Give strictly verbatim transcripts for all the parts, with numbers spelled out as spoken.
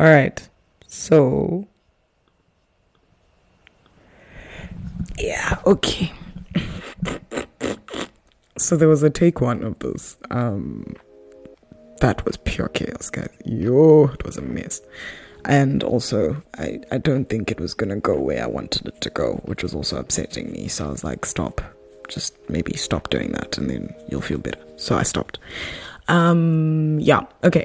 All right. So, yeah, okay. So there was a take one of this. Um, that was pure chaos, guys. Yo, it was a mess. And also, I, I don't think it was going to go where I wanted it to go, which was also upsetting me. So I was like, stop. Just maybe stop doing that and then you'll feel better. So I stopped. Um, yeah, okay.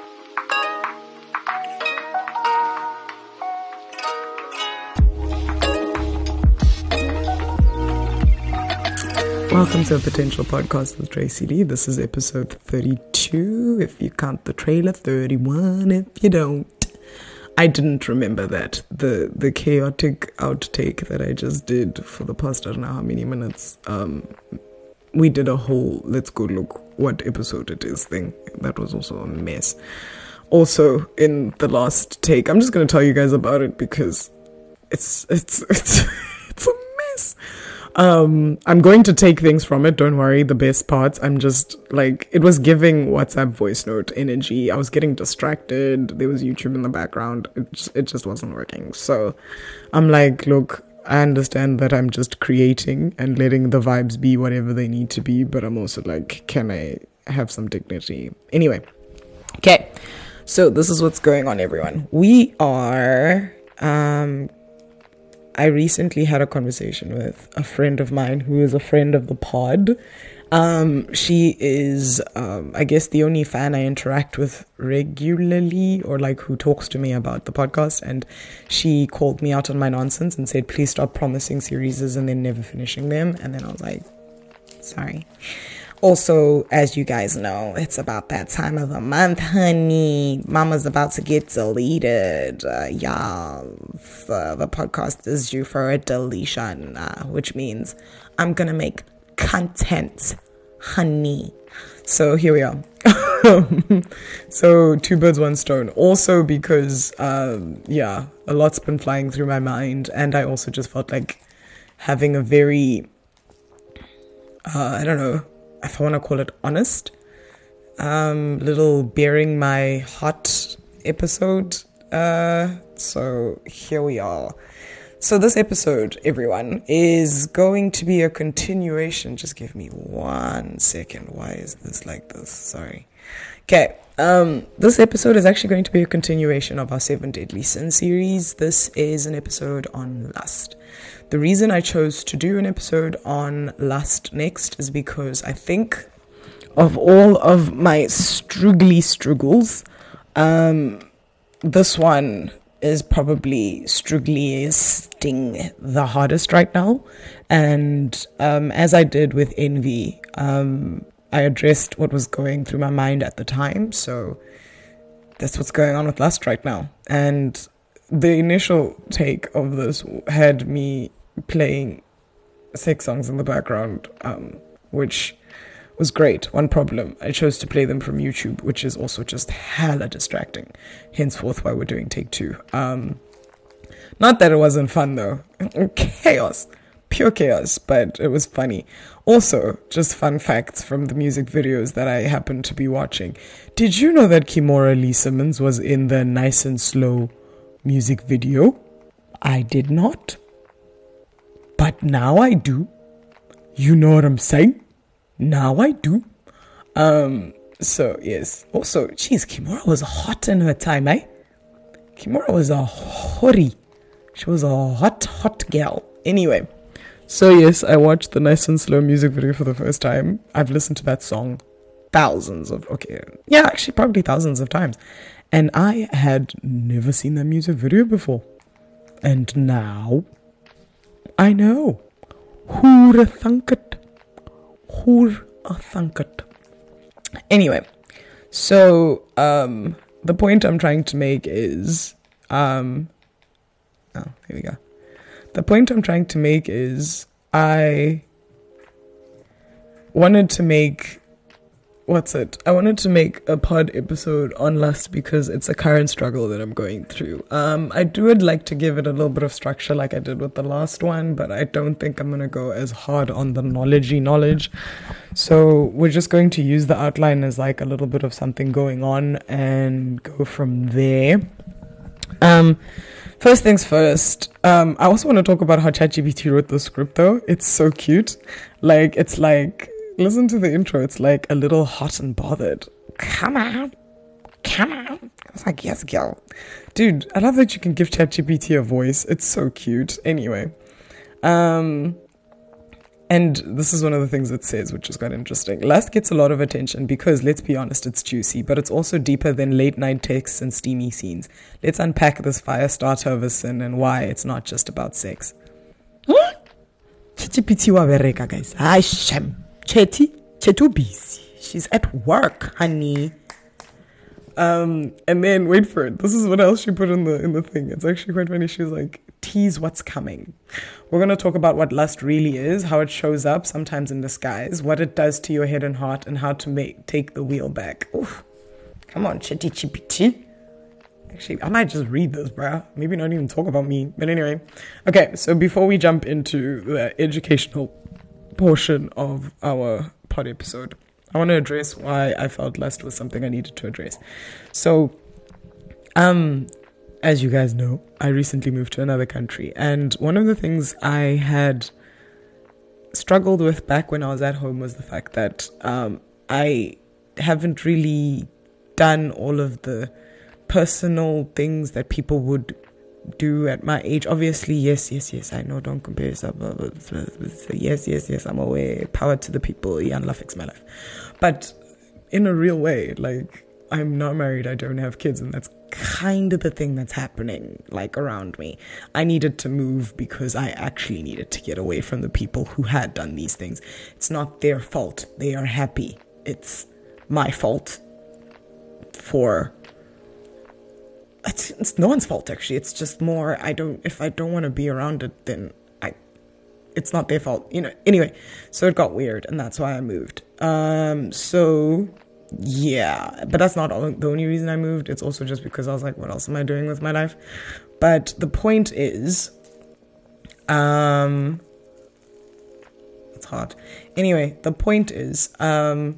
Welcome to a Potential Podcast with Tracy Lee. This is episode thirty-two, if you count the trailer, thirty-one if you don't. I didn't remember that. The the chaotic outtake that I just did for the past, I don't know how many minutes. Um, we did a whole let's go look what episode it is thing. That was also a mess. Also, in the last take, I'm just going to tell you guys about it because it's, it's, it's, it's a mess. Um, I'm going to take things from it. Don't worry. The best parts. I'm just like, it was giving WhatsApp voice note energy. I was getting distracted. There was YouTube in the background. It just, it just wasn't working. So I'm like, look, I understand that I'm just creating and letting the vibes be whatever they need to be. But I'm also like, can I have some dignity? Anyway. Okay. So this is what's going on, everyone. We are, um, I recently had a conversation with a friend of mine who is a friend of the pod. Um, she is, um, I guess, the only fan I interact with regularly or like who talks to me about the podcast. And she called me out on my nonsense and said, please stop promising series and then never finishing them. And then I was like, sorry. Also, as you guys know, it's about that time of the month, honey. Mama's about to get deleted. Uh, y'all, the, the podcast is due for a deletion, uh, which means I'm going to make content, honey. So here we are. So two birds, one stone. Also because, um, yeah, a lot's been flying through my mind. And I also just felt like having a very, uh, I don't know, if I want to call it honest, um, little bearing my heart episode. Uh, so here we are. So this episode, everyone, is going to be a continuation. Just give me one second. Why is this like this? Sorry. Okay. Um, this episode is actually going to be a continuation of our Seven Deadly Sins series. This is an episode on lust. The reason I chose to do an episode on lust next is because I think of all of my struggly struggles, um, this one is probably struggling the hardest right now. And um, as I did with envy, um, I addressed what was going through my mind at the time. So that's what's going on with lust right now. And the initial take of this had me playing sex songs in the background, um, which was great. One problem, I chose to play them from YouTube, which is also just hella distracting. Henceforth, why we're doing take two. Um, not that it wasn't fun though. Chaos. Pure chaos, but it was funny. Also, just fun facts from the music videos that I happened to be watching. Did you know that Kimora Lee Simmons was in the Nice and Slow music video? I did not. But now I do. You know what I'm saying? Now I do. Um, so, yes. Also, geez, Kimora was hot in her time, eh? Kimora was a hottie. She was a hot, hot gal. Anyway. So, yes, I watched the Nice and Slow music video for the first time. I've listened to that song thousands of, okay, yeah, actually probably thousands of times. And I had never seen that music video before. And now I know. Who'd thunk it? Who'd thunk it? Anyway, so um, the point I'm trying to make is, um, oh, here we go. The point I'm trying to make is I wanted to make, what's it? I wanted to make a pod episode on lust because it's a current struggle that I'm going through. Um, I do would like to give it a little bit of structure like I did with the last one, but I don't think I'm going to go as hard on the knowledgey knowledge. So we're just going to use the outline as like a little bit of something going on and go from there. Um, first things first, um, I also want to talk about how ChatGPT wrote the script though. It's so cute. Like, it's like, listen to the intro. It's like a little hot and bothered. Come on. Come on. I was like, yes, girl. Dude, I love that you can give ChatGPT a voice. It's so cute. Anyway. Um... And this is one of the things it says, which is quite interesting. Lust gets a lot of attention because, let's be honest, it's juicy, but it's also deeper than late night texts and steamy scenes. Let's unpack this fire starter of a sin and why it's not just about sex. ChatGPT wa bereka, guys. Hi, Shem. Chetty, Chetu busy. She's at work, honey. Um, and then wait for it. This is what else she put in the in the thing. It's actually quite funny. She was like, tease what's coming. We're going to talk about what lust really is, how it shows up, sometimes in disguise, what it does to your head and heart, and how to make take the wheel back. Oof. Come on, chitty chippity. Actually, I might just read this, bruh. Maybe not even talk about me. But anyway. Okay, so before we jump into the educational portion of our pod episode, I want to address why I felt lust was something I needed to address. So, um... as you guys know, I recently moved to another country, and one of the things I had struggled with back when I was at home was the fact that um, I haven't really done all of the personal things that people would do at my age. Obviously, yes, yes, yes, I know, don't compare yourself. Yes, yes, yes, I'm aware. Power to the people. Yeah, love fix my life. But in a real way, like, I'm not married, I don't have kids, and that's kind of the thing that's happening, like, around me. I needed to move because I actually needed to get away from the people who had done these things. It's not their fault. They are happy. It's my fault for... It's, it's no one's fault, actually. It's just more, I don't... If I don't want to be around it, then I... It's not their fault, you know. Anyway, so it got weird, and that's why I moved. Um, so... Yeah, but that's not all, the only reason I moved. It's also just because I was like, what else am I doing with my life? But the point is, um, it's hard. Anyway, the point is, um,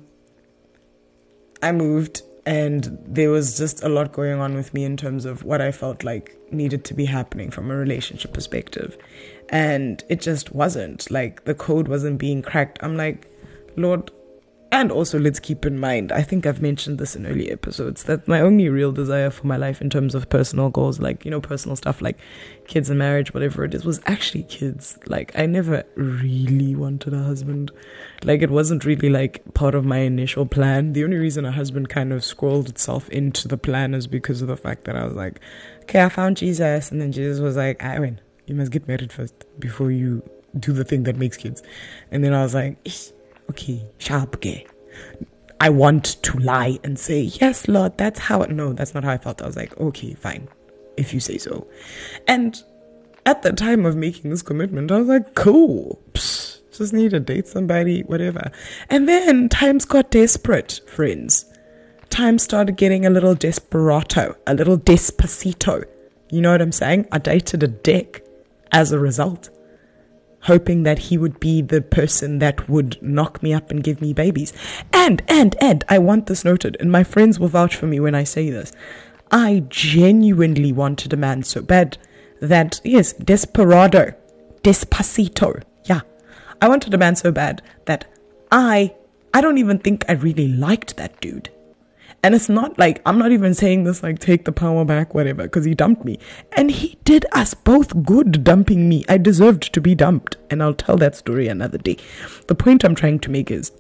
I moved and there was just a lot going on with me in terms of what I felt like needed to be happening from a relationship perspective. And it just wasn't. Like, the code wasn't being cracked. I'm like, Lord... And also, let's keep in mind, I think I've mentioned this in earlier episodes, that my only real desire for my life in terms of personal goals, like, you know, personal stuff like kids and marriage, whatever it is, was actually kids. Like, I never really wanted a husband. Like, it wasn't really, like, part of my initial plan. The only reason a husband kind of scrolled itself into the plan is because of the fact that I was like, okay, I found Jesus. And then Jesus was like, I win. You must get married first before you do the thing that makes kids. And then I was like, Ish. Okay, sharp gay. I want to lie and say, yes, Lord, that's how... No, that's not how I felt. I was like, okay, fine, if you say so. And at the time of making this commitment, I was like, cool. Psst, just need to date somebody, whatever. And then times got desperate, friends. Times started getting a little desperado, a little despacito. You know what I'm saying? I dated a dick as a result, hoping that he would be the person that would knock me up and give me babies. And, and, and, I want this noted, and my friends will vouch for me when I say this. I genuinely wanted a man so bad that, yes, desperado, despacito, yeah. I wanted a man so bad that I, I don't even think I really liked that dude. And it's not like, I'm not even saying this like, take the power back, whatever, because he dumped me. And he did us both good dumping me. I deserved to be dumped. And I'll tell that story another day. The point I'm trying to make is,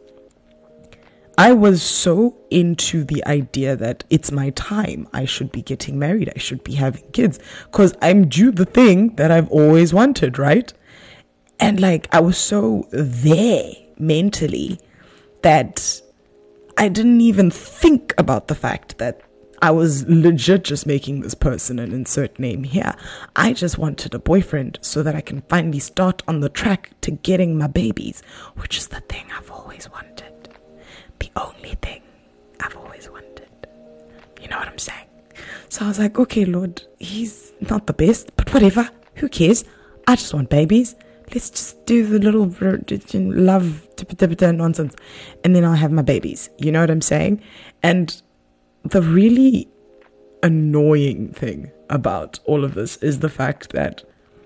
I was so into the idea that it's my time. I should be getting married. I should be having kids. Because I'm due the thing that I've always wanted, right? And like, I was so there mentally that I didn't even think about the fact that I was legit just making this person an insert name here. I just wanted a boyfriend so that I can finally start on the track to getting my babies, which is the thing I've always wanted. The only thing I've always wanted. You know what I'm saying? So I was like, okay, Lord, he's not the best, but whatever. Who cares? I just want babies. Let's just do the little love nonsense, and then I'll have my babies. You know what I'm saying? And the really annoying thing about all of this is the fact that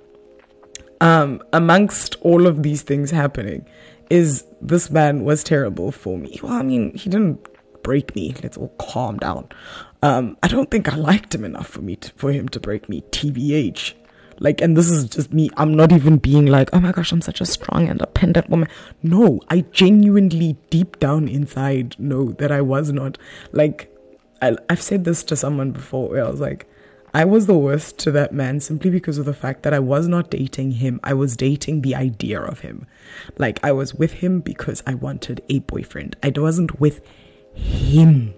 um, amongst all of these things happening is this man was terrible for me. Well, I mean, he didn't break me. Let's all calm down. Um, I don't think I liked him enough for me to, for him to break me, T B H. Like, and this is just me. I'm not even being like, oh my gosh, I'm such a strong, independent woman. No, I genuinely deep down inside know that I was not. Like, I, I've said this to someone before where I was like, I was the worst to that man simply because of the fact that I was not dating him. I was dating the idea of him. Like, I was with him because I wanted a boyfriend. I wasn't with him.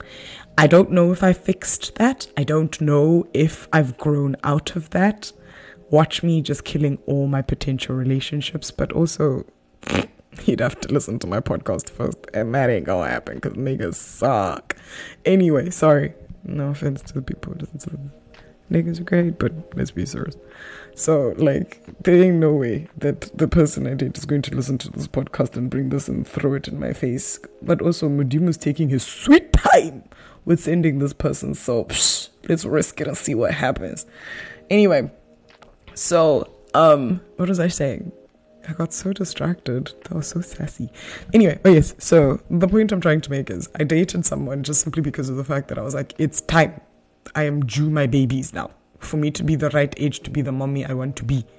I don't know if I fixed that. I don't know if I've grown out of that. Watch me just killing all my potential relationships, but also you'd have to listen to my podcast first, and that ain't gonna happen because niggas suck. Anyway, sorry. No offense to the people who listen to them. Niggas are great, but let's be serious. So, like, there ain't no way that the person I date is going to listen to this podcast and bring this and throw it in my face. But also, Mudimu's taking his sweet time with sending this person, so psh, let's risk it and see what happens. Anyway, so, um, what was I saying? I got so distracted. That was so sassy. Anyway, oh yes, so the point I'm trying to make is I dated someone just simply because of the fact that I was like, it's time. I am due my babies now. For me to be the right age to be the mommy I want to be.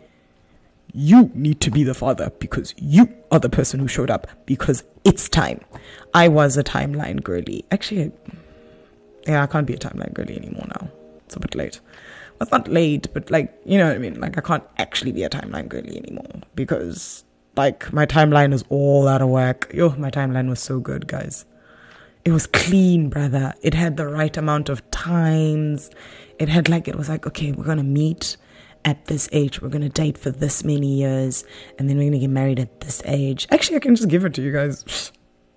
You need to be the father because you are the person who showed up because it's time. I was a timeline girly. Actually, yeah, I can't be a timeline girly anymore now. It's a bit late. Well, it's not late, but like, you know what I mean? Like, I can't actually be a timeline girly anymore because, like, my timeline is all out of whack. Yo, my timeline was so good, guys. It was clean, brother. It had the right amount of times. It had like, it was like, okay, we're going to meet at this age. We're going to date for this many years. And then we're going to get married at this age. Actually, I can just give it to you guys.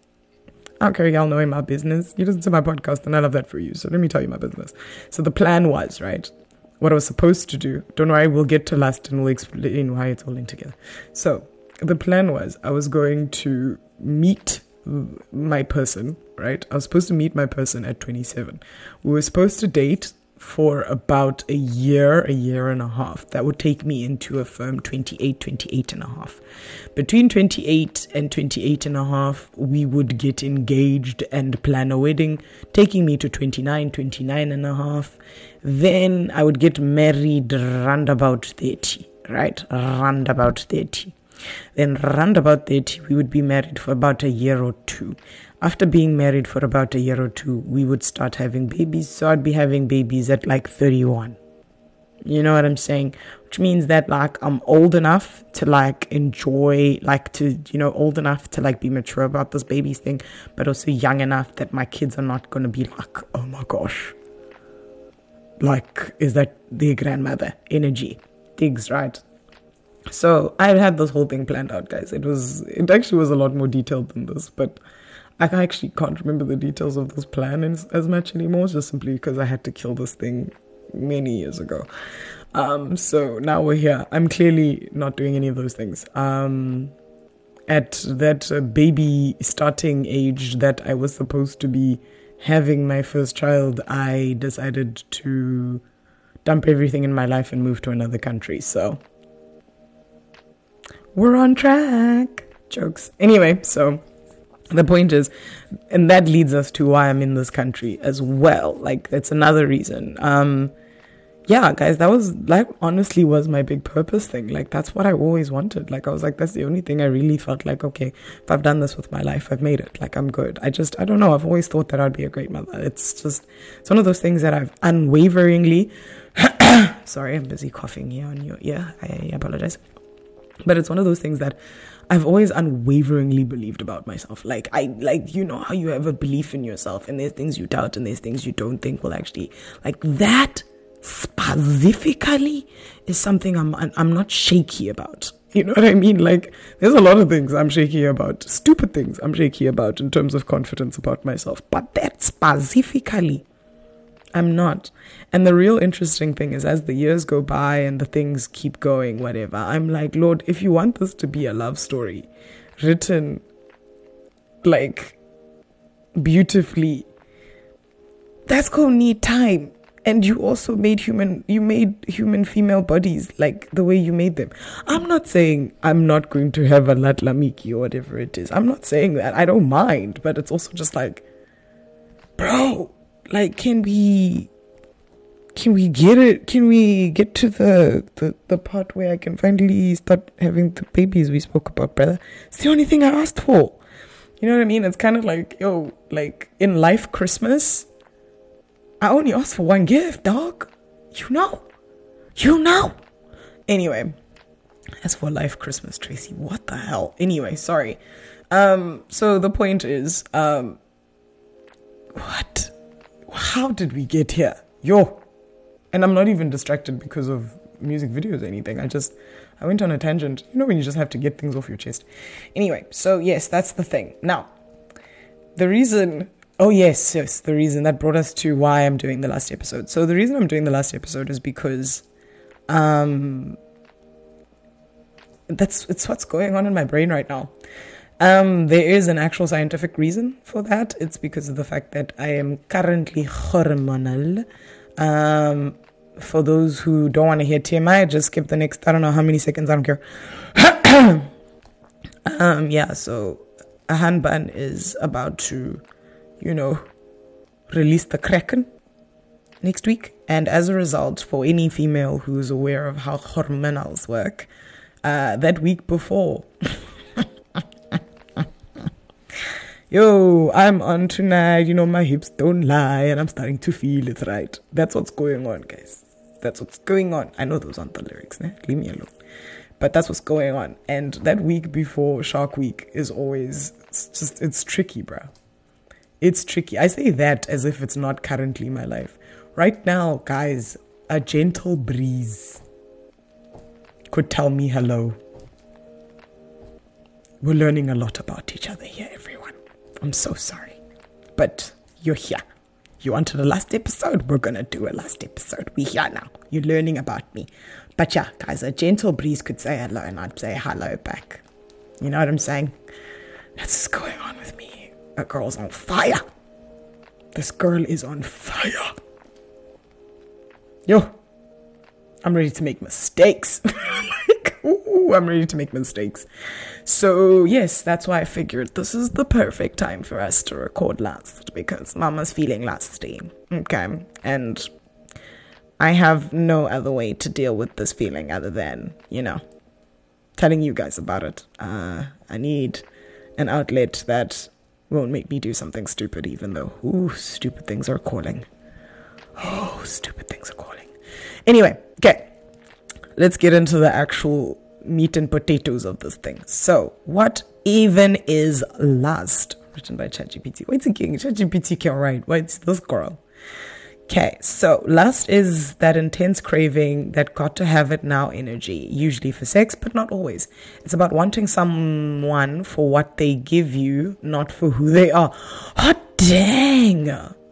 I don't care, y'all knowing my business. You listen to my podcast and I love that for you. So let me tell you my business. So the plan was, right, what I was supposed to do. Don't worry, we'll get to last and we'll explain why it's all in together. So the plan was I was going to meet my person, right? I was supposed to meet my person at twenty-seven. We were supposed to date for about a year, a year and a half. That would take me into a firm twenty-eight, twenty-eight and a half. Between twenty-eight and twenty-eight and a half, we would get engaged and plan a wedding, taking me to twenty-nine, twenty-nine and a half. Then I would get married round about thirty, right? Round about thirty. Then round about thirty, we would be married for about a year or two. After being married for about a year or two, we would start having babies. So I'd be having babies at like thirty-one. You know what I'm saying? Which means that like I'm old enough to like enjoy, like to, you know, old enough to like be mature about this babies thing, but also young enough that my kids are not going to be like, oh my gosh, like, is that their grandmother energy? Digs, right? So I had this whole thing planned out, guys. It was, it actually was a lot more detailed than this, but I actually can't remember the details of this plan as, as much anymore, just simply because I had to kill this thing many years ago. Um, so now we're here. I'm clearly not doing any of those things. Um, at that uh, baby starting age that I was supposed to be having my first child, I decided to dump everything in my life and move to another country. So we're on track. Jokes. Anyway, so the point is, and that leads us to why I'm in this country as well. Like, that's another reason. Um, yeah, guys, that was, like, honestly was my big purpose thing. Like, that's what I always wanted. Like, I was like, that's the only thing I really felt like, okay, if I've done this with my life, I've made it. Like, I'm good. I just, I don't know. I've always thought that I'd be a great mother. It's just, it's one of those things that I've unwaveringly, sorry, I'm busy coughing here on your ear. I, I apologize. But it's one of those things that I've always unwaveringly believed about myself. Like, I, like, you know how you have a belief in yourself and there's things you doubt and there's things you don't think will actually, like, that specifically is something I'm, I'm not shaky about. You know what I mean? Like, there's a lot of things I'm shaky about, stupid things I'm shaky about in terms of confidence about myself. But that specifically, I'm not. And the real interesting thing is, as the years go by and the things keep going, whatever, I'm like, Lord, if you want this to be a love story written like beautifully, that's gonna need time And you also made human, you made human female bodies like the way you made them. I'm not saying I'm not going to have a latlamiki or whatever it is. I'm not saying that. I don't mind. But it's also just like, bro, like, can we, can we get it? Can we get to the, the, the part where I can finally start having the babies we spoke about, brother? It's the only thing I asked for. You know what I mean? It's kind of like, yo, like in life, Christmas, I only asked for one gift, dog. You know. You know. Anyway, as for life Christmas, Tracy, what the hell? Anyway, sorry. Um, so the point is, um, what? How did we get here? Yo. And I'm not even distracted because of music videos or anything. I just, I went on a tangent. You know when you just have to get things off your chest. Anyway, so yes, that's the thing. Now, the reason... Oh, yes, yes, the reason that brought us to why I'm doing the last episode. So the reason I'm doing the last episode is because um, that's it's what's going on in my brain right now. Um, there is an actual scientific reason for that. It's because of the fact that I am currently hormonal. Um, for those who don't want to hear T M I, just skip the next, I don't know how many seconds, I don't care. um, yeah, so a handband is about to... you know, release the Kraken next week. And as a result, for any female who's aware of how hormonals work, uh, that week before, yo, I'm on tonight, you know, my hips don't lie, and I'm starting to feel it, right? That's what's going on, guys. That's what's going on. I know those aren't the lyrics, né? Leave me alone. But that's what's going on. And that week before Shark Week is always, it's just, it's tricky, bro. It's tricky. I say that as if it's not currently my life. Right now, guys, a gentle breeze could tell me hello. We're learning a lot about each other here, everyone. I'm so sorry. But you're here. You wanted a last episode? We're going to do a last episode. We're here now. You're learning about me. But yeah, guys, a gentle breeze could say hello and I'd say hello back. You know what I'm saying? That's what's going on with me. A girl's on fire. This girl is on fire. Yo, I'm ready to make mistakes. Like, ooh, I'm ready to make mistakes. So, yes, that's why I figured this is the perfect time for us to record last, because Mama's feeling lasty. Okay, and I have no other way to deal with this feeling other than, you know, telling you guys about it. Uh, I need an outlet that won't make me do something stupid, even though, ooh, stupid things are calling. Oh, stupid things are calling. Anyway, okay, let's get into the actual meat and potatoes of this thing. So, what even is lust? Written by ChatGPT. Wait a second, ChatGPT can write. What's this girl? Okay, so lust is that intense craving, that got to have it now energy, usually for sex, but not always. It's about wanting someone for what they give you, not for who they are. Hot dang!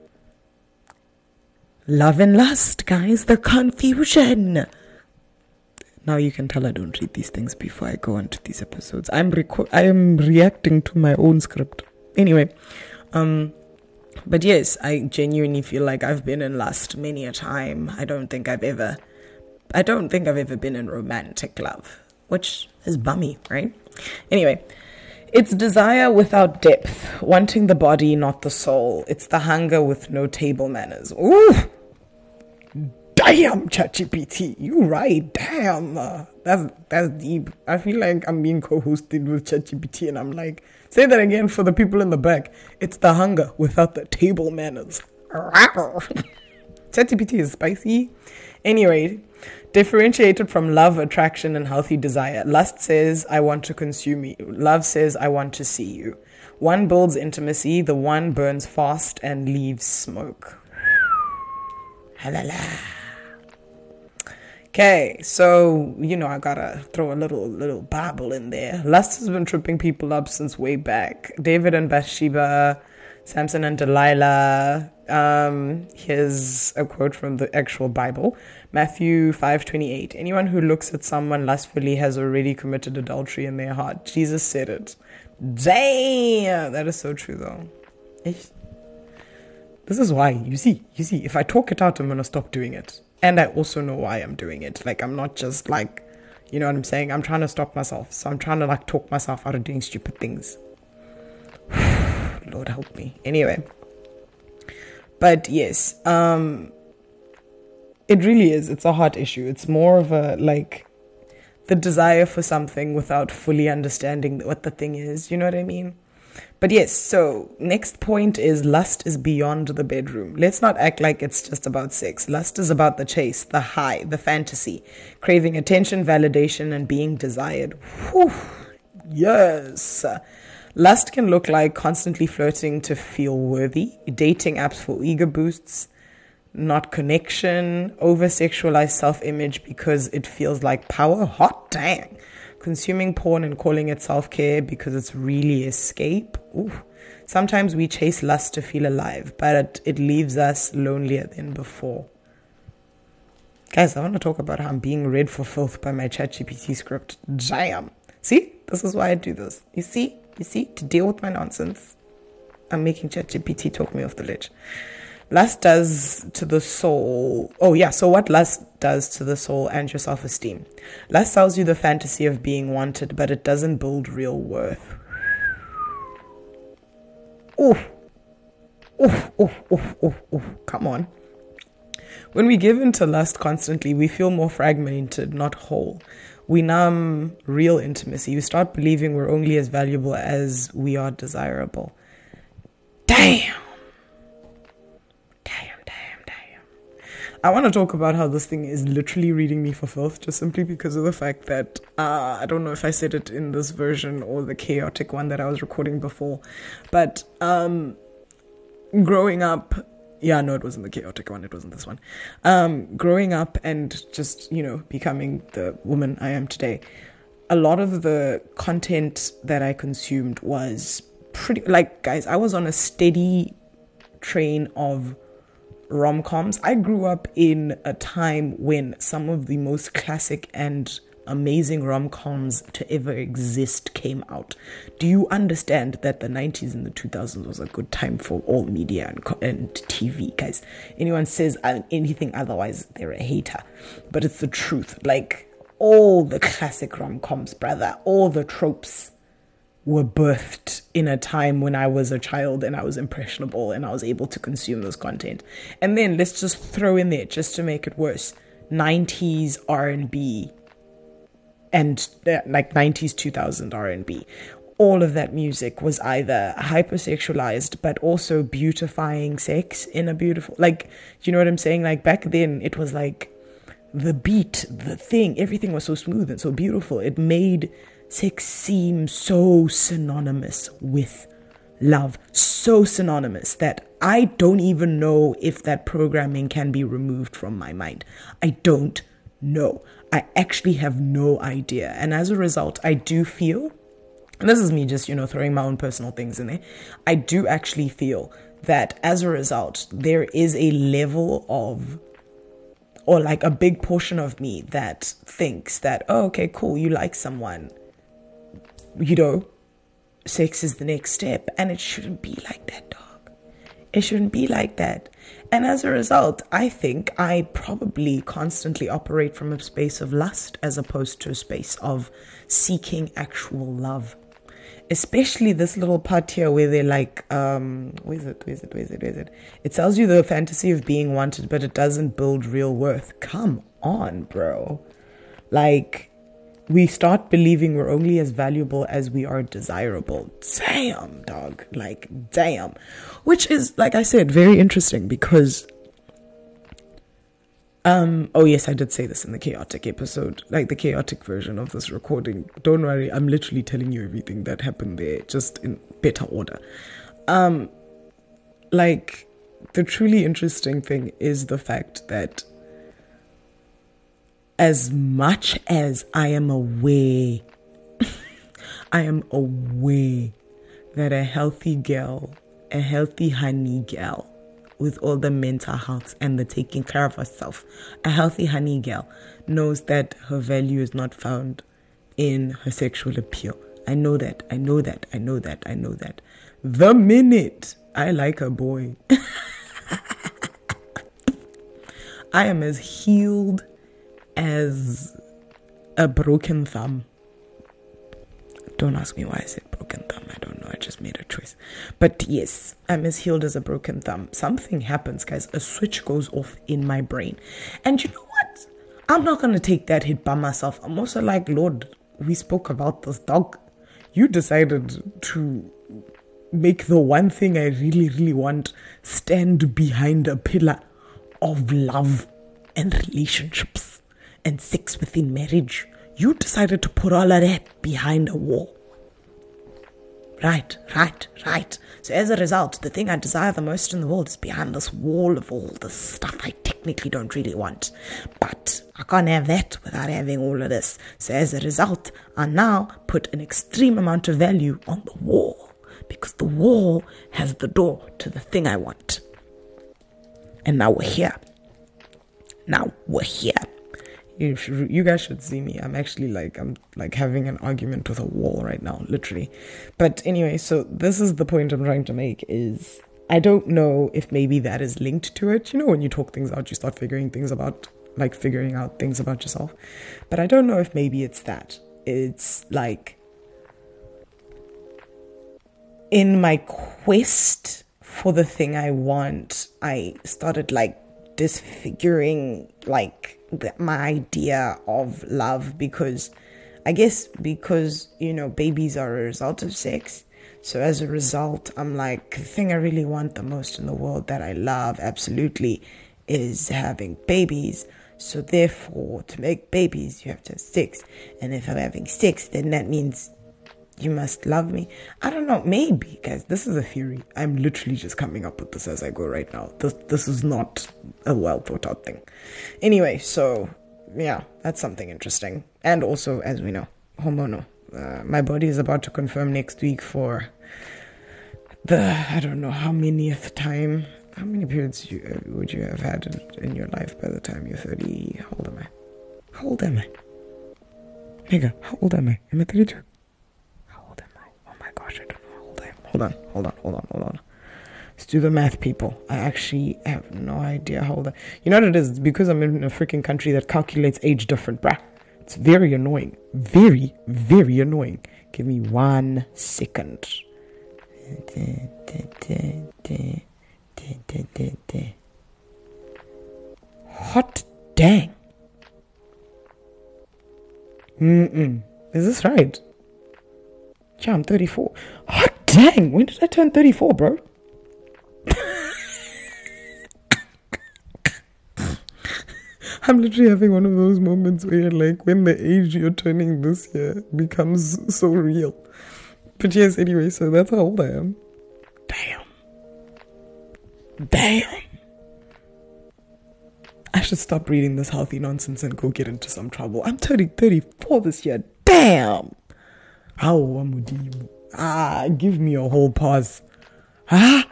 Love and lust, guys, the confusion. Now you can tell I don't read these things before I go on to these episodes. I'm reco- I am reacting to my own script. Anyway, um... But yes, I genuinely feel like I've been in lust many a time. I don't think I've ever, I don't think I've ever been in romantic love, which is bummy, right? Anyway, it's desire without depth, wanting the body, not the soul. It's the hunger with no table manners. Ooh, damn, ChatGPT, you right, damn. Uh, that's, that's deep. I feel like I'm being co-hosted with ChatGPT and I'm like, say that again for the people in the back. It's the hunger without the table manners. ChatGPT is spicy. Anyway, differentiated from love, attraction, and healthy desire. Lust says, I want to consume you. Love says, I want to see you. One builds intimacy. The one burns fast and leaves smoke. Halala. Okay, so, you know, I gotta throw a little little Bible in there. Lust has been tripping people up since way back. David and Bathsheba, Samson and Delilah. Um, here's a quote from the actual Bible. Matthew five twenty-eight. Anyone who looks at someone lustfully has already committed adultery in their heart. Jesus said it. Damn! That is so true, though. Echt? This is why, you see, you see, if I talk it out, I'm going to stop doing it. And I also know why I'm doing it. Like, I'm not just like, you know what I'm saying? I'm trying to stop myself. So I'm trying to like talk myself out of doing stupid things. Lord help me. Anyway. But yes, um, it really is. It's a heart issue. It's more of a like the desire for something without fully understanding what the thing is. You know what I mean? But yes, so next point is lust is beyond the bedroom. Let's not act like it's just about sex. Lust is about the chase, the high, the fantasy, craving attention, validation, and being desired. Whew. Yes. Lust can look like constantly flirting to feel worthy, dating apps for ego boosts, not connection, over-sexualized self-image because it feels like power. Hot dang. Consuming porn and calling it self-care because it's really escape. Ooh. Sometimes we chase lust to feel alive, but it leaves us lonelier than before. Guys, I want to talk about how I'm being read for filth by my ChatGPT script. Damn. See? This is why I do this. You see? You see? To deal with my nonsense, I'm making ChatGPT talk me off the ledge. Lust does to the soul. Oh, yeah. So what lust does to the soul and your self-esteem. Lust sells you the fantasy of being wanted, but it doesn't build real worth. Oh, oh, oh, oh, oh, oh. Come on. When we give in to lust constantly, we feel more fragmented, not whole. We numb real intimacy. You start believing we're only as valuable as we are desirable. Damn. I want to talk about how this thing is literally reading me for filth, just simply because of the fact that, uh, I don't know if I said it in this version or the chaotic one that I was recording before, but um, growing up, yeah, no, it wasn't the chaotic one, it wasn't this one. Um, growing up and just, you know, becoming the woman I am today, a lot of the content that I consumed was pretty, like, guys, I was on a steady train of rom-coms. I grew up in a time when some of the most classic and amazing rom-coms to ever exist came out. Do you understand that the nineties and the two thousands was a good time for all media and, and T V, guys? Anyone says anything otherwise, they're a hater. But it's the truth. Like, all the classic rom-coms, brother, all the tropes were birthed in a time when I was a child and I was impressionable and I was able to consume this content. And then let's just throw in there, just to make it worse, nineties R and B and uh, like nineties, two thousand R and B. All of that music was either hypersexualized, but also beautifying sex in a beautiful, like, you know what I'm saying? Like, back then it was like the beat, the thing, everything was so smooth and so beautiful. It made sex seem so synonymous with love, so synonymous that I don't even know if that programming can be removed from my mind. I don't know. I actually have no idea. And as a result, I do feel, and this is me just, you know, throwing my own personal things in there, I do actually feel that as a result, there is a level of, or like a big portion of me that thinks that, oh, okay, cool, you like someone, you know, sex is the next step. And it shouldn't be like that, dog. It shouldn't be like that. And as a result, I think I probably constantly operate from a space of lust as opposed to a space of seeking actual love. Especially this little part here where they're like, um, where is it, where is it, where is it, where is it? It tells you the fantasy of being wanted, but it doesn't build real worth. Come on, bro. Like, we start believing we're only as valuable as we are desirable. Damn, dog. Like, damn. Which is, like I said, very interesting because, um, oh yes, I did say this in the chaotic episode, like the chaotic version of this recording. Don't worry, I'm literally telling you everything that happened there, just in better order. Um, like, the truly interesting thing is the fact that as much as I am aware, I am aware that a healthy girl, a healthy honey girl with all the mental health and the taking care of herself, a healthy honey girl knows that her value is not found in her sexual appeal. I know that, I know that, I know that, I know that. The minute I like a boy, I am as healed as a broken thumb. Don't ask me why I said broken thumb. I don't know. I just made a choice. But yes, I'm as healed as a broken thumb. Something happens, guys. A switch goes off in my brain. And you know what? I'm not going to take that hit by myself. I'm also like, Lord, we spoke about this dog. You decided to make the one thing I really, really want stand behind a pillar of love and relationships and sex within marriage. You decided to put all of that behind a wall. Right, right, right. So as a result, the thing I desire the most in the world is behind this wall of all the stuff I technically don't really want. But I can't have that without having all of this. So as a result, I now put an extreme amount of value on the wall, because the wall has the door to the thing I want. And now we're here. Now we're here. You, should, you guys should see me. I'm actually like, I'm like having an argument with a wall right now, literally. But anyway, so this is the point I'm trying to make is, I don't know if maybe that is linked to it. You know, when you talk things out, you start figuring things about, like figuring out things about yourself. But I don't know if maybe it's that. It's like, in my quest for the thing I want, I started like disfiguring like my idea of love, because I guess because, you know, babies are a result of sex. So as a result, I'm like, the thing I really want the most in the world that I love absolutely is having babies. So therefore, to make babies, you have to have sex. And if I'm having sex, then that means you must love me. I don't know. Maybe, guys, this is a theory. I'm literally just coming up with this as I go right now. This this is not a well thought out thing. Anyway, so yeah, that's something interesting. And also, as we know, hormonal. Uh, my body is about to confirm next week for the, I don't know how manyth time. How many periods you, uh, would you have had in, in your life by the time you're thirty? How old am I? How old am I? Nigga, how old am I? Am I thirty-two? Gosh, I don't know how old I am. Hold on, hold on, hold on, hold on. Let's do the math, people. I actually have no idea how old I am. You know what it is? It's because I'm in a freaking country that calculates age different, bruh. It's very annoying. Very, very annoying. Give me one second. Hot dang. Mm-mm. Is this right? Yeah, I'm thirty-four. Hot dang, when did I turn thirty-four, bro? I'm literally having one of those moments where, like, when the age you're turning this year becomes so real. But yes, anyway, so that's how old I am. Damn. Damn. I should stop reading this healthy nonsense and go get into some trouble. I'm turning thirty-four this year. Damn. How Amudimu? Ah, give me a whole pause. Ah.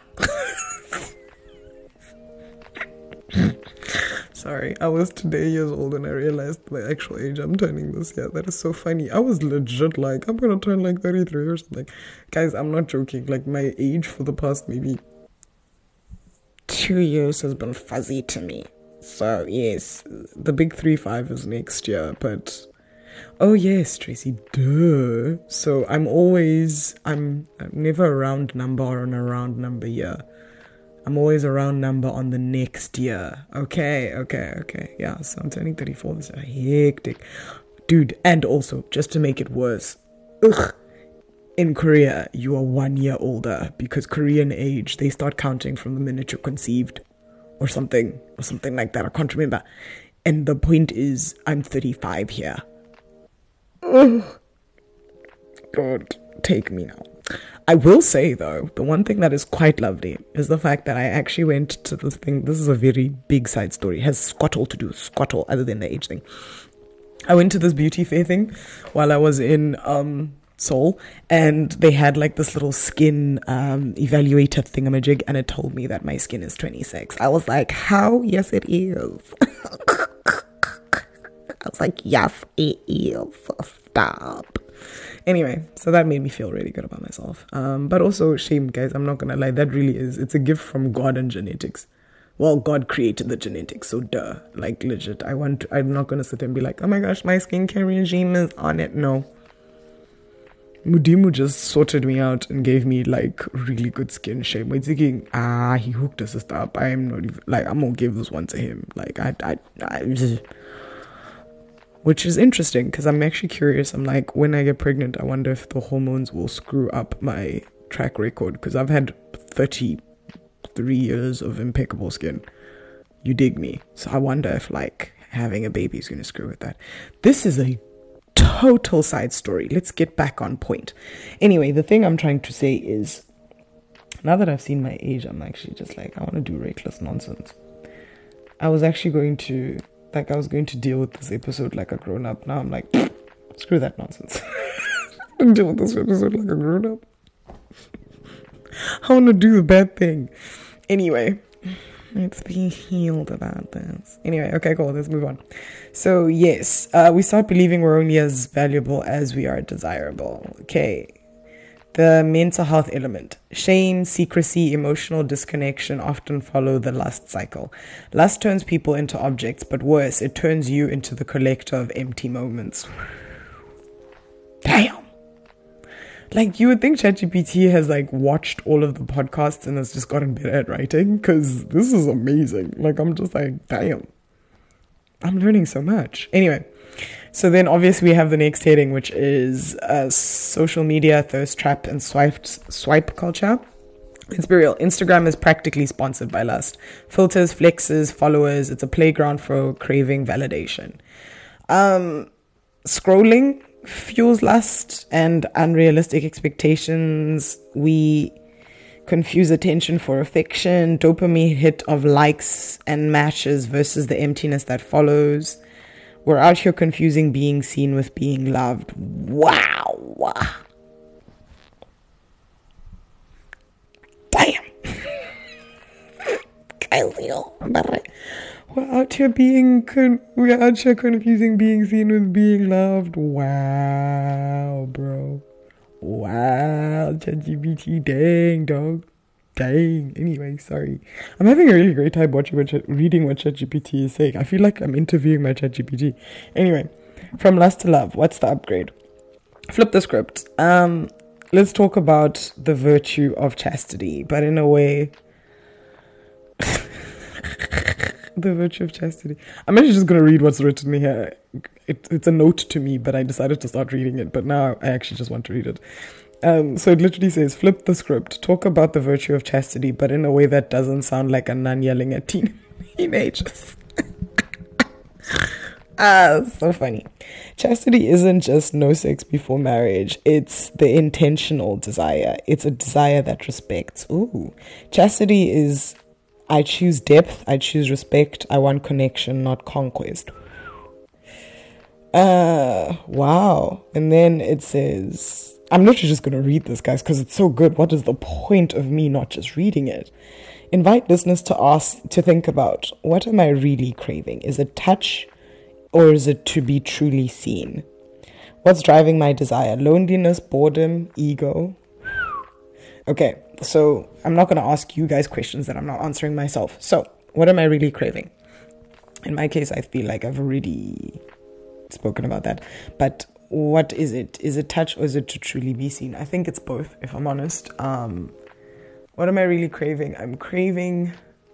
Sorry, I was today years old and I realized the actual age I'm turning this year. That is so funny. I was legit like, I'm gonna turn like thirty-three or something. Guys, I'm not joking. Like, my age for the past maybe two years has been fuzzy to me. So yes, the big three five is next year, but oh yes, Tracy, duh. So I'm always, I'm, I'm never a round number on a round number year. I'm always a round number on the next year. Okay, okay, okay. Yeah, so I'm turning thirty-four this year. Hectic. Dude, and also, just to make it worse, ugh, in Korea, you are one year older because Korean age, they start counting from the minute you're conceived or something, or something like that. I can't remember. And the point is, I'm thirty-five here. Ugh. God, take me now. I will say, though, the one thing that is quite lovely is the fact that I actually went to this thing. This is a very big side story. It has squat all to do, squat all, other than the age thing. I went to this beauty fair thing while I was in um, Seoul, and they had like this little skin um, evaluator thingamajig, and it told me that my skin is twenty-six. I was like, how? Yes, it is. I was like, yes, it is. Stop. Anyway, so that made me feel really good about myself. Um, but also, shame, guys, I'm not gonna lie, that really is, it's a gift from God and genetics. Well, God created the genetics, so duh. Like, legit. I want, I'm not going to sit and be like, oh my gosh, my skincare regime is on it. No. Mudimu just sorted me out and gave me, like, really good skin shape. We're thinking, ah, he hooked us up. I am not even, like, I'm going to give this one to him. Like, I, I, I which is interesting, because I'm actually curious. I'm like, when I get pregnant, I wonder if the hormones will screw up my track record, because I've had thirty-three years of impeccable skin. You dig me? So I wonder if, like, having a baby is going to screw with that. This is a total side story. Let's get back on point. Anyway, the thing I'm trying to say is, now that I've seen my age, I'm actually just like, I want to do reckless nonsense. I was actually going to, like, I was going to deal with this episode like a grown up. Now I'm like, screw that nonsense. I'm deal with this episode like a grown up. I want to do the bad thing. Anyway, let's be healed about this. Anyway, okay, cool. Let's move on. So, yes, uh, we start believing we're only as valuable as we are desirable. Okay. The mental health element. Shame, secrecy, emotional disconnection often follow the lust cycle. Lust turns people into objects, but worse, it turns you into the collector of empty moments. Damn. Like, you would think ChatGPT has, like, watched all of the podcasts and has just gotten better at writing, because this is amazing. Like, I'm just like, damn. I'm learning so much. Anyway, so then obviously we have the next heading, which is uh, social media, thirst trap, and swipe, swipe culture. Let's be real. Instagram is practically sponsored by lust. Filters, flexes, followers. It's a playground for craving validation. Um, scrolling fuels lust and unrealistic expectations. We confuse attention for affection, dopamine hit of likes and matches versus the emptiness that follows. We're out here confusing being seen with being loved. Wow. Damn. We're out here being con- we're out here confusing being seen with being loved. Wow, bro. Wow, ChatGPT, dang, dog. Dang. Anyway, sorry. I'm having a really great time watching what, reading what ChatGPT is saying. I feel like I'm interviewing my ChatGPT. Anyway, from lust to love, what's the upgrade? Flip the script. Um, let's talk about the virtue of chastity, but in a way... the virtue of chastity. I'm actually just going to read what's written here. It, it's a note to me, but I decided to start reading it. But now I actually just want to read it. Um, so it literally says, flip the script. Talk about the virtue of chastity, but in a way that doesn't sound like a nun yelling at teen- teenagers. Ah, so funny. Chastity isn't just no sex before marriage. It's the intentional desire. It's a desire that respects. Ooh. Chastity is... I choose depth, I choose respect, I want connection, not conquest. Uh, wow. And then it says, I'm literally just going to read this, guys, because it's so good. What is the point of me not just reading it? Invite listeners to ask, to think about, what am I really craving? Is it touch, or is it to be truly seen? What's driving my desire? Loneliness, boredom, ego? Okay, so I'm not going to ask you guys questions that I'm not answering myself. So, what am I really craving? In my case, I feel like I've already spoken about that. But what is it? Is it touch, or is it to truly be seen? I think it's both, if I'm honest. Um, what am I really craving? I'm craving...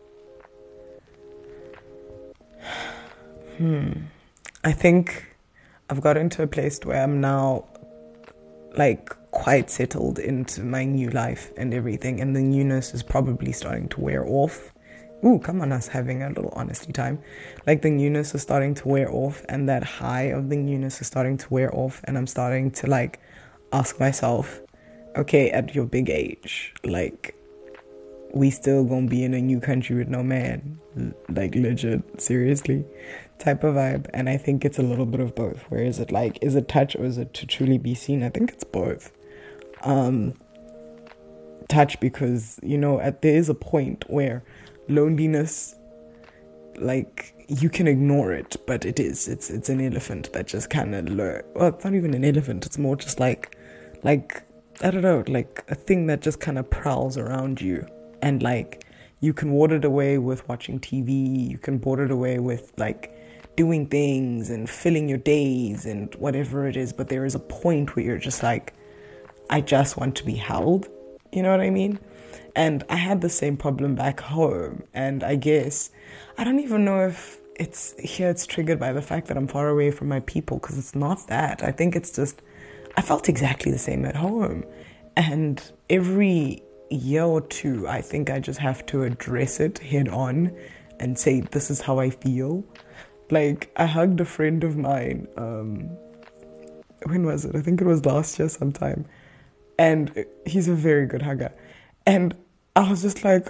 Hmm. I think I've gotten to a place where I'm now, like... quite settled into my new life and everything, and the newness is probably starting to wear off. Ooh, come on, us having a little honesty time. Like, the newness is starting to wear off, and that high of the newness is starting to wear off, and I'm starting to, like, ask myself, okay, at your big age, like, we still gonna be in a new country with no man? Like, legit, seriously, type of vibe. And I think it's a little bit of both. Where is it, like, is it touch, or is it to truly be seen? I think it's both. Um, touch, because, you know, at there is a point where loneliness, like, you can ignore it, but it is, it's it's an elephant that just kind of lure. Well, it's not even an elephant, it's more just like, like, I don't know, like a thing that just kind of prowls around you, and like, You can ward it away with watching T V. You can ward it away with like doing things and filling your days and whatever it is. But there is a point where you're just like, I just want to be held. You know what I mean? And I had the same problem back home. And I guess, I don't even know if it's here it's triggered by the fact that I'm far away from my people, because it's not that. I think it's just, I felt exactly the same at home. And every year or two, I think I just have to address it head on and say, this is how I feel. Like, I hugged a friend of mine, um, when was it? I think it was last year sometime. And he's a very good hugger. And I was just like,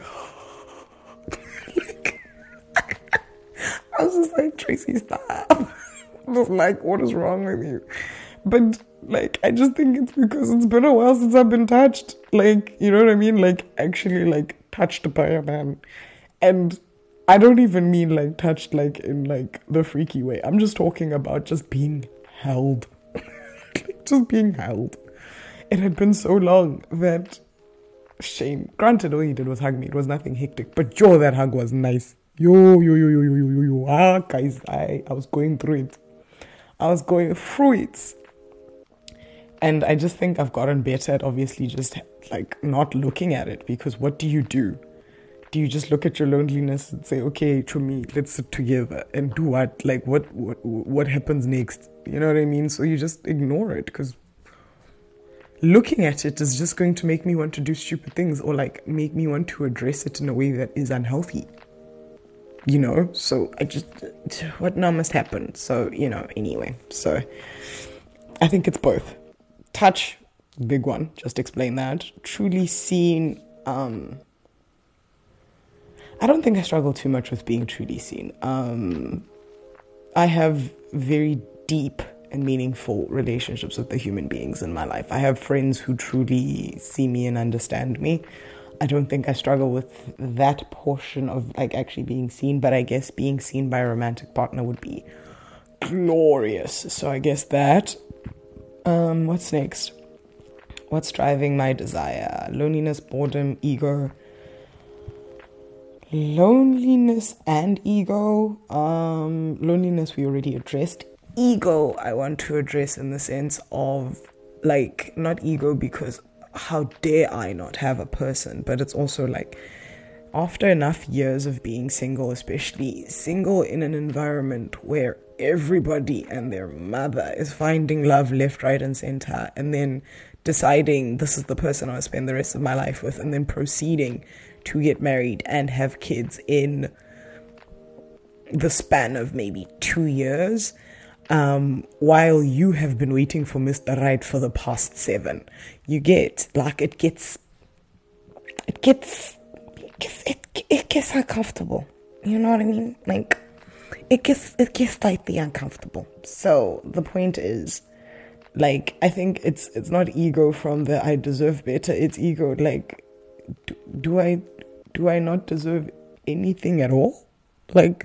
like I was just like, Tracy, stop. I was like, what is wrong with you? But, like, I just think it's because it's been a while since I've been touched. Like, you know what I mean? Like, actually, like, touched by a man. And I don't even mean, like, touched, like, in, like, the freaky way. I'm just talking about just being held. Like, just being held. It had been so long that, shame. Granted, all he did was hug me. It was nothing hectic. But, yo, that hug was nice. Yo, yo, yo, yo, yo, yo, yo, yo. Ah, guys, I, I was going through it. I was going through it. And I just think I've gotten better at obviously just like not looking at it, because what do you do? Do you just look at your loneliness and say, okay, to me, let's sit together and do what? Like what, what, what happens next? You know what I mean? So you just ignore it, because looking at it is just going to make me want to do stupid things, or like make me want to address it in a way that is unhealthy. You know, so I just, what now must happen? So, you know, anyway, so I think it's both. Touch, big one, just explain that. Truly seen, um, I don't think I struggle too much with being truly seen. Um, I have very deep and meaningful relationships with the human beings in my life. I have friends who truly see me and understand me. I don't think I struggle with that portion of like actually being seen, but I guess being seen by a romantic partner would be glorious. So I guess that. Um, what's next? What's driving my desire? Loneliness, boredom, ego. Loneliness and ego. Um, loneliness we already addressed. Ego I want to address in the sense of like, not ego because how dare I not have a person, but it's also like after enough years of being single, especially single in an environment where everybody and their mother is finding love left, right, and center, and then deciding this is the person I'll spend the rest of my life with, and then proceeding to get married and have kids in the span of maybe two years, um, while you have been waiting for Mister Right for the past seven. You get, like, it gets, it gets, it gets, it, it gets uncomfortable. You know what I mean? Like, it gets, it gets slightly uncomfortable. So the point is, like, I think it's, it's not ego from the I deserve better. It's ego, like, do, do I, do I not deserve anything at all? Like,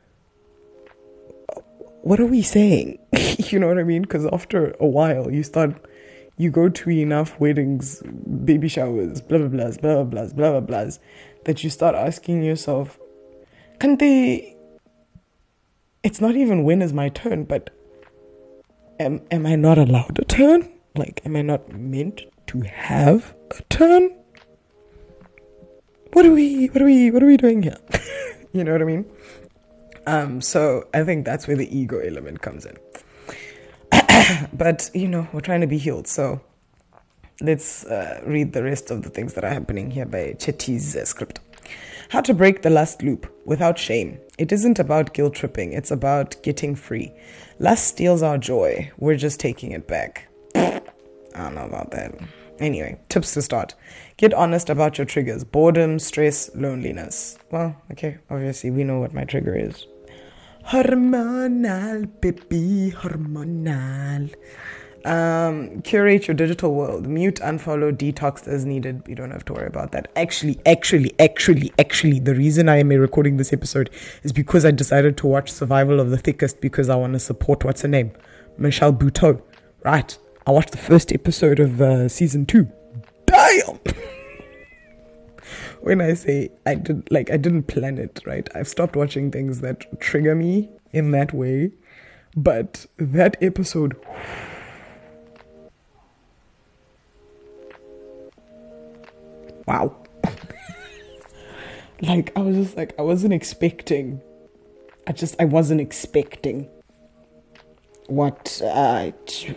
what are we saying? You know what I mean? Because after a while, you start, you go to enough weddings, baby showers, blah, blah, blah, blah, blah, blah, blah, blah, that you start asking yourself, can't they, it's not even when is my turn, but am, am I not allowed a turn? Like, am I not meant to have a turn? What are we, what are we, what are we doing here? You know what I mean? Um, so I think that's where the ego element comes in. But, you know, we're trying to be healed. So let's uh, read the rest of the things that are happening here by Chetty's uh, script. How to break the lust loop without shame. It isn't about guilt tripping. It's about getting free. Lust steals our joy. We're just taking it back. I don't know about that. Anyway, tips to start. Get honest about your triggers. Boredom, stress, loneliness. Well, okay, obviously we know what my trigger is. Hormonal, baby, hormonal. Um, curate your digital world. Mute, unfollow, detox as needed. You don't have to worry about that. Actually, actually, actually, actually, the reason I am recording this episode is because I decided to watch Survival of the Thickest because I want to support, what's her name? Michelle Buteau. Right. I watched the first episode of uh, season two. Damn! when I say I did, like, I didn't plan it, right? I've stopped watching things that trigger me in that way. But that episode, wow. Like, I was just like, I wasn't expecting. I just, I wasn't expecting what, uh,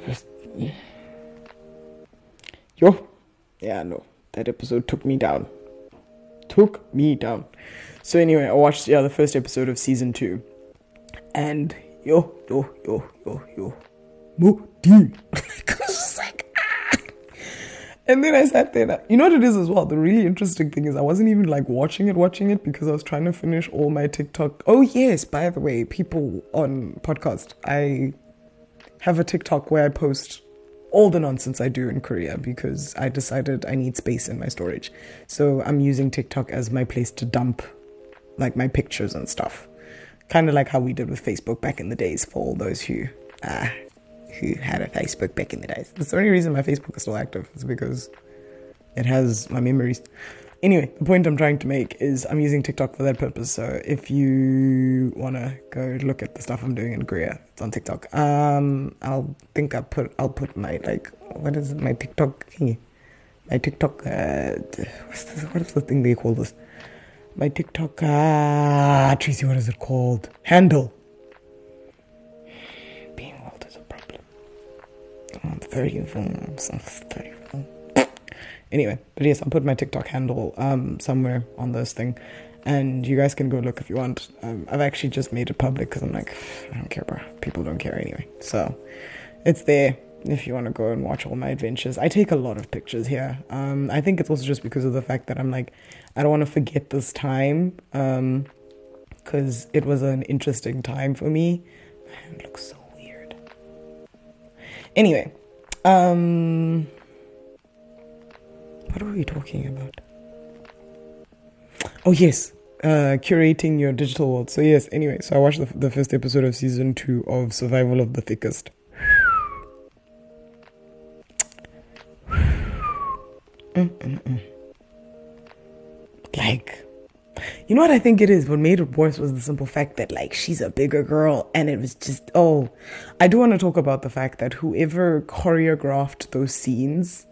yo, yeah, no, that episode took me down. Took me down. So anyway, I watched, yeah, the first episode of season two. And yo, yo, yo, yo, yo, Muti. I was just like, ah. And then I sat there. You know what it is as well? The really interesting thing is I wasn't even like watching it, watching it because I was trying to finish all my TikTok. Oh yes, by the way, people on podcast, I have a TikTok where I post all the nonsense I do in Korea because I decided I need space in my storage. So I'm using TikTok as my place to dump like my pictures and stuff. Kind of like how we did with Facebook back in the days for all those who uh, who had a Facebook back in the days. That's the only reason my Facebook is still active is because it has my memories. Anyway, the point I'm trying to make is I'm using TikTok for that purpose. So if you want to go look at the stuff I'm doing in Korea, it's on TikTok. Um, I'll think I put, I'll put my, like, what is it? My TikTok thingy. My TikTok, uh, what's this, what is the thing they call this? My TikTok, ah, Tracy, what is it called? Handle. Being old is a problem. I'm thirty-four, I'm thirty-four. Anyway, but yes, I'll put my TikTok handle um, somewhere on this thing. And you guys can go look if you want. Um, I've actually just made it public because I'm like, I don't care, bro. People don't care anyway. So it's there if you want to go and watch all my adventures. I take a lot of pictures here. Um, I think it's also just because of the fact that I'm like, I don't want to forget this time. Um, because it was an interesting time for me. Man, it looks so weird. Anyway. Um... What were we talking about? Oh, yes. Uh, curating your digital world. So, yes, anyway. So, I watched the, the first episode of season two of Survival of the Thickest. Mm-mm-mm. Like, you know what I think it is? What made it worse was the simple fact that, like, she's a bigger girl. And it was just, oh. I do want to talk about the fact that whoever choreographed those scenes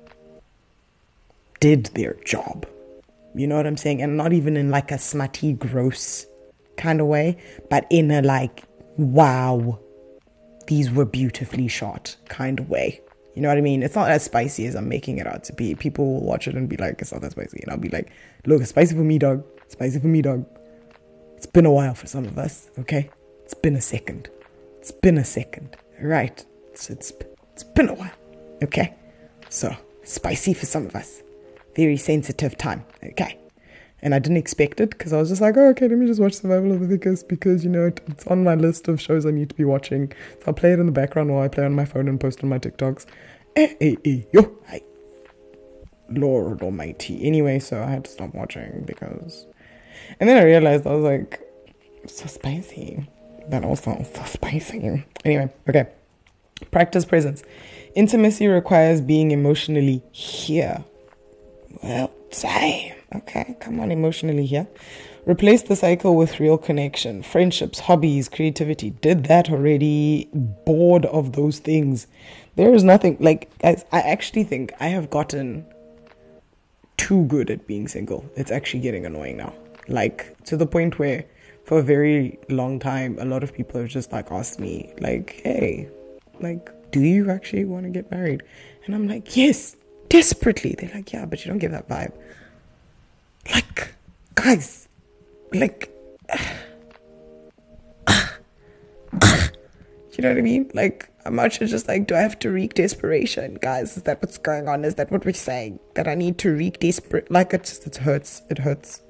did their job. You know what I'm saying? And not even in like a smutty, gross kind of way, but in a like, wow, these were beautifully shot kind of way. You know what I mean? It's not as spicy as I'm making it out to be. People will watch it and be like, it's not that spicy. And I'll be like, look, it's spicy for me, dog. It's spicy for me, dog. It's been a while for some of us, okay? It's been a second. It's been a second. Right. It's, it's, it's been a while, okay? So, spicy for some of us. Very sensitive time, okay? And I didn't expect it because I was just like, oh, okay, let me just watch Survival of the Thickest because, you know, it, it's on my list of shows I need to be watching. So I'll play it in the background while I play on my phone and post on my TikToks. Eh, eh, eh, yo, hi. Lord almighty. Anyway, so I had to stop watching because... And then I realized, I was like, it's so spicy. That also so spicy. Anyway, okay. Practice presence. Intimacy requires being emotionally here. Well, same. Okay, come on, emotionally here. Replace the cycle with real connection. Friendships, hobbies, creativity. Did that already. Bored of those things. There is nothing, like, guys, I actually think I have gotten too good at being single. It's actually getting annoying now. Like, to the point where, for a very long time, a lot of people have just, like, asked me, like, hey, like, do you actually want to get married? And I'm like, yes. Desperately. They're like, yeah, but you don't give that vibe. Like, guys, like, uh, uh, uh, you know what I mean? Like, I'm not sure, just like, do I have to wreak desperation? Guys, is that what's going on? Is that what we're saying? That I need to wreak desperate? Like, it just, it hurts. It hurts.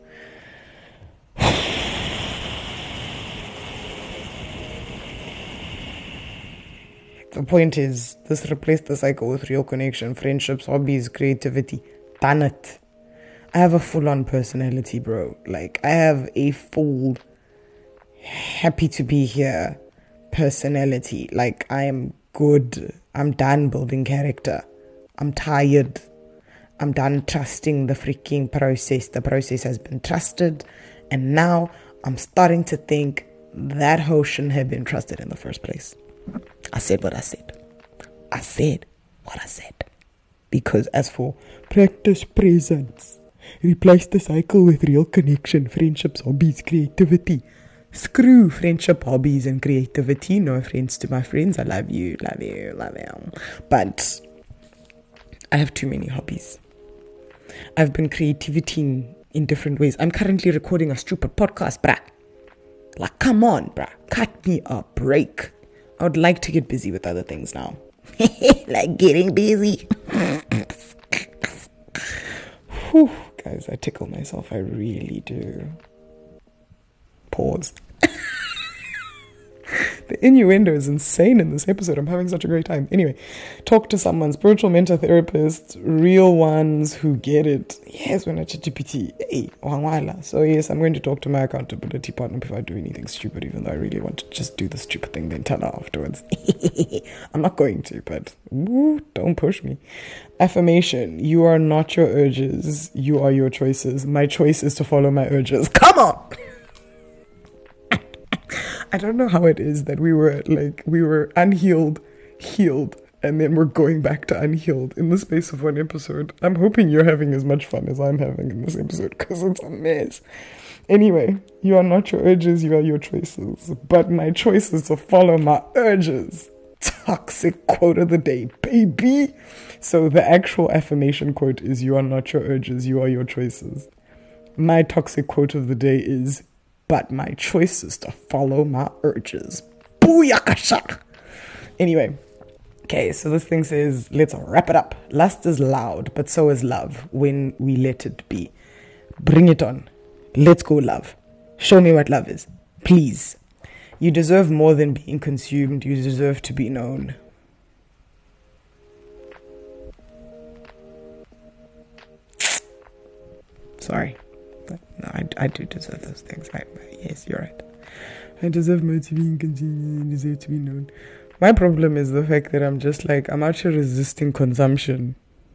The point is, this replaced the cycle with real connection, friendships, hobbies, creativity. Done it. I have a full-on personality, bro. Like, I have a full, happy to be here personality. Like, I am good. I'm done building character. I'm tired. I'm done trusting the freaking process. The process has been trusted. And now I'm starting to think that hoe shouldn't have been trusted in the first place. I said what I said. I said what I said. Because as for practice presence, replace the cycle with real connection, friendships, hobbies, creativity. Screw friendship, hobbies, and creativity. No offense to my friends. I love you, love you, love you. But I have too many hobbies. I've been creativity in, in different ways. I'm currently recording a stupid podcast, bruh. Like, come on, bruh. Cut me a break. I would like to get busy with other things now. Like getting busy. Whew, guys, I tickle myself. I really do. Pause. The innuendo is insane in this episode. I'm having such a great time. Anyway, talk to someone, spiritual mentor therapists, real ones who get it. Yes, when I ChatGPT. Hey, wangwala. So yes, I'm going to talk to my accountability partner if I do anything stupid, even though I really want to just do the stupid thing, then tell her afterwards. I'm not going to, but woo, don't push me. Affirmation. You are not your urges. You are your choices. My choice is to follow my urges. Come on! I don't know how it is that we were like, we were unhealed, healed, and then we're going back to unhealed in the space of one episode. I'm hoping you're having as much fun as I'm having in this episode because it's a mess. Anyway, you are not your urges, you are your choices. But my choice is to follow my urges. Toxic quote of the day, baby. So the actual affirmation quote is, you are not your urges, you are your choices. My toxic quote of the day is, but my choice is to follow my urges. Booyakasha! Anyway, okay, so this thing says, let's wrap it up. Lust is loud, but so is love when we let it be. Bring it on. Let's go, love. Show me what love is. Please. You deserve more than being consumed. You deserve to be known. Sorry. No, I, I do deserve those things. I, yes, you're right. I deserve more to be consumed. I deserve to be known. My problem is the fact that I'm just like, I'm actually resisting consumption.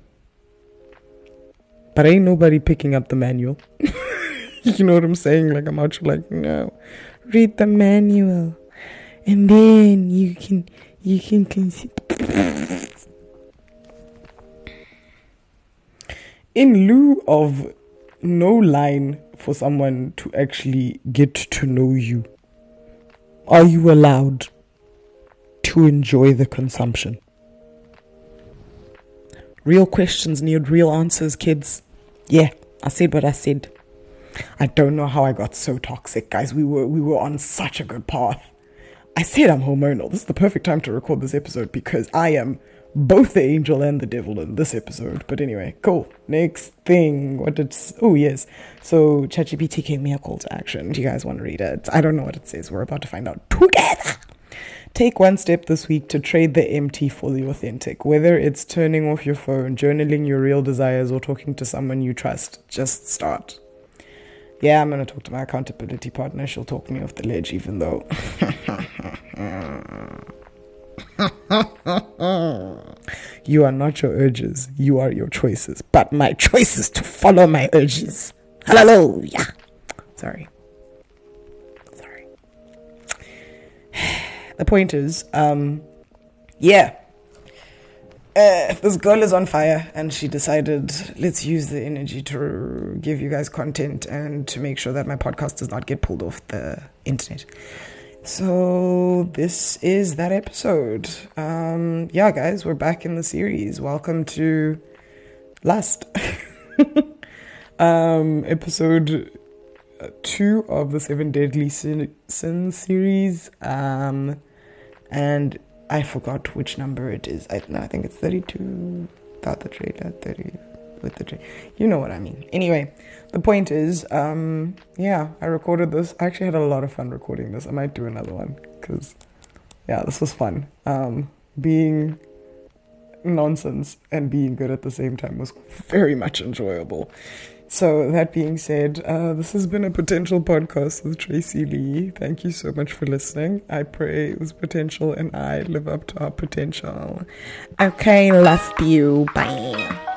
But ain't nobody picking up the manual. You know what I'm saying? Like, I'm actually like, no. Read the manual. And then you can, you can consume. In lieu of no line for someone to actually get to know you, are you allowed to enjoy the consumption? Real questions need real answers, kids. Yeah, I said what I said. I don't know how I got so toxic, guys. We were we were on such a good path. I said I'm hormonal. This is the perfect time to record this episode because I am both the angel and the devil in this episode. But anyway, cool. Next thing. What did... Oh, yes. So ChatGPT gave me a call to action. Do you guys want to read it? I don't know what it says. We're about to find out together. Take one step this week to trade the empty for the authentic. Whether it's turning off your phone, journaling your real desires, or talking to someone you trust, just start. Yeah, I'm going to talk to my accountability partner. She'll talk me off the ledge, even though... You are not your urges, you are your choices. But my choice is to follow my urges. Hallelujah. Sorry. Sorry. The point is, um, yeah. Uh, this girl is on fire and she decided, let's use the energy to give you guys content and to make sure that my podcast does not get pulled off the internet. So this is that episode. Um, yeah, guys, we're back in the series. Welcome to Lust. um, episode two of the Seven Deadly Sin, Sin series. Um, and I forgot which number it is. I no, I think it's thirty-two without the trailer, thirty with the trailer. You know what I mean. Anyway, the point is, um, yeah, I recorded this. I actually had a lot of fun recording this. I might do another one because, yeah, this was fun. Um, being nonsense and being good at the same time was very much enjoyable. So that being said, uh, this has been a potential podcast with Tracy Lee. Thank you so much for listening. I pray it was potential and I live up to our potential. Okay, love you. Bye.